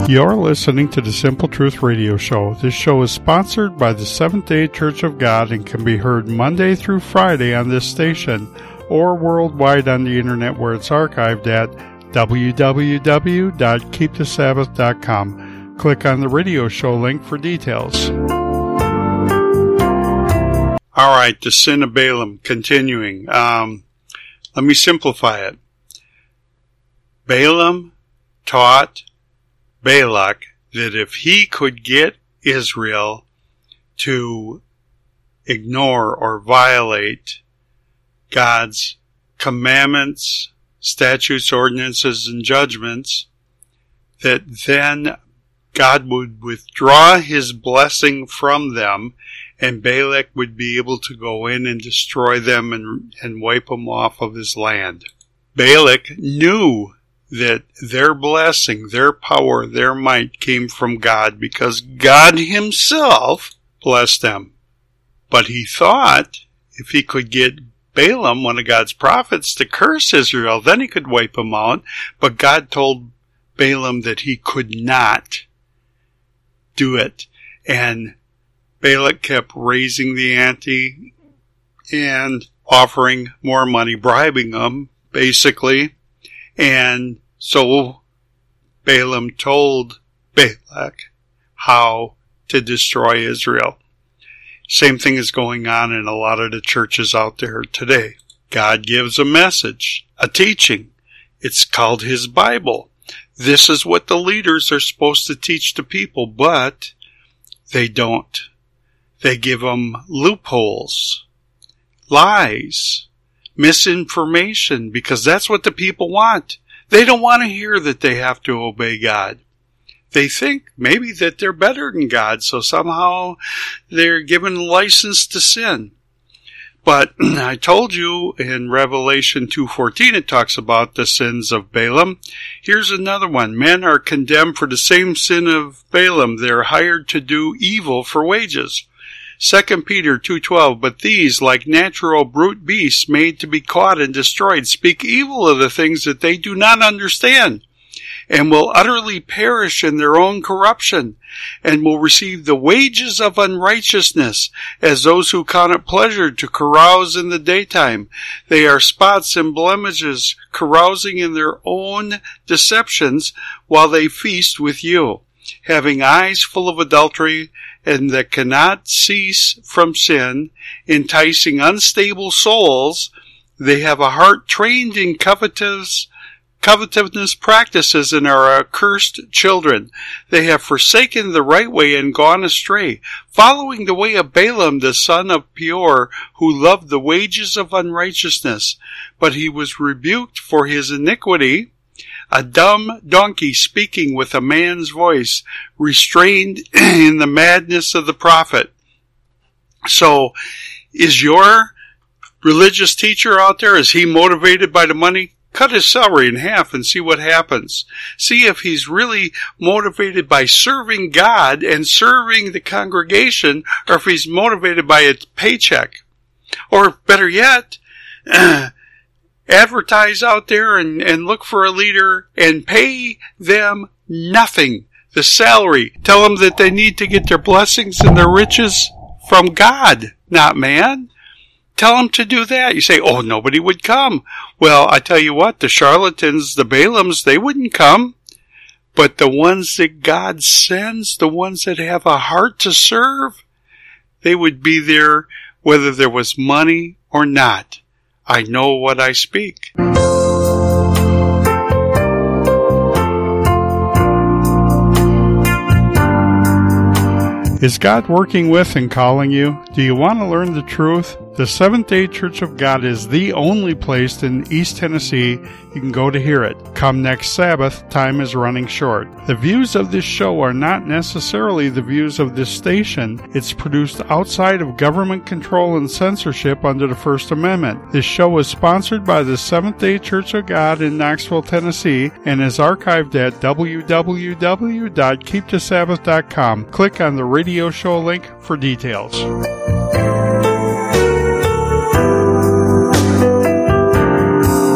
You're listening to the Simple Truth Radio Show. This show is sponsored by the Seventh-day Church of God and can be heard Monday through Friday on this station or worldwide on the internet where it's archived at www.keepthesabbath.com. Click on the radio show link for details. All right, the sin of Balaam, continuing. Let me simplify it. Balaam taught Balak that if he could get Israel to ignore or violate God's commandments, statutes, ordinances, and judgments, that then God would withdraw his blessing from them and Balak would be able to go in and destroy them and wipe them off of his land. Balak knew that their blessing, their power, their might came from God because God himself blessed them. But he thought if he could get Balaam, one of God's prophets, to curse Israel, then he could wipe them out. But God told Balaam that he could not do it. And Balak kept raising the ante and offering more money, bribing them, basically. And so Balaam told Balak how to destroy Israel. Same thing is going on in a lot of the churches out there today. God gives a message, a teaching. It's called his Bible. This is what the leaders are supposed to teach the people, but they don't. They give them loopholes, lies, misinformation, because that's what the people want. They don't want to hear that they have to obey God. They think maybe that they're better than God, so somehow they're given license to sin. But I told you in Revelation 2:14 it talks about the sins of Balaam. Here's another one. Men are condemned for the same sin of Balaam. They're hired to do evil for wages. 2 Peter 2:12, but these, like natural brute beasts made to be caught and destroyed, speak evil of the things that they do not understand, and will utterly perish in their own corruption, and will receive the wages of unrighteousness, as those who count it pleasure to carouse in the daytime. They are spots and blemishes, carousing in their own deceptions, while they feast with you, having eyes full of adultery, and that cannot cease from sin, enticing unstable souls. They have a heart trained in covetousness practices and are accursed children. They have forsaken the right way and gone astray, following the way of Balaam the son of Peor, who loved the wages of unrighteousness. But he was rebuked for his iniquity. A dumb donkey speaking with a man's voice, restrained in the madness of the prophet. So, is your religious teacher out there, is he motivated by the money? Cut his salary in half and see what happens. See if he's really motivated by serving God and serving the congregation, or if he's motivated by a paycheck. Or better yet, advertise out there and look for a leader and pay them nothing. The salary. Tell them that they need to get their blessings and their riches from God, not man. Tell them to do that. You say, oh, nobody would come. Well, I tell you what, the charlatans, the Balaams, they wouldn't come. But the ones that God sends, the ones that have a heart to serve, they would be there whether there was money or not. I know what I speak. Is God working with and calling you? Do you want to learn the truth? The Seventh-day Church of God is the only place in East Tennessee you can go to hear it. Come next Sabbath, time is running short. The views of this show are not necessarily the views of this station. It's produced outside of government control and censorship under the First Amendment. This show is sponsored by the Seventh-day Church of God in Knoxville, Tennessee, and is archived at www.keepthesabbath.com. Click on the radio show link for details.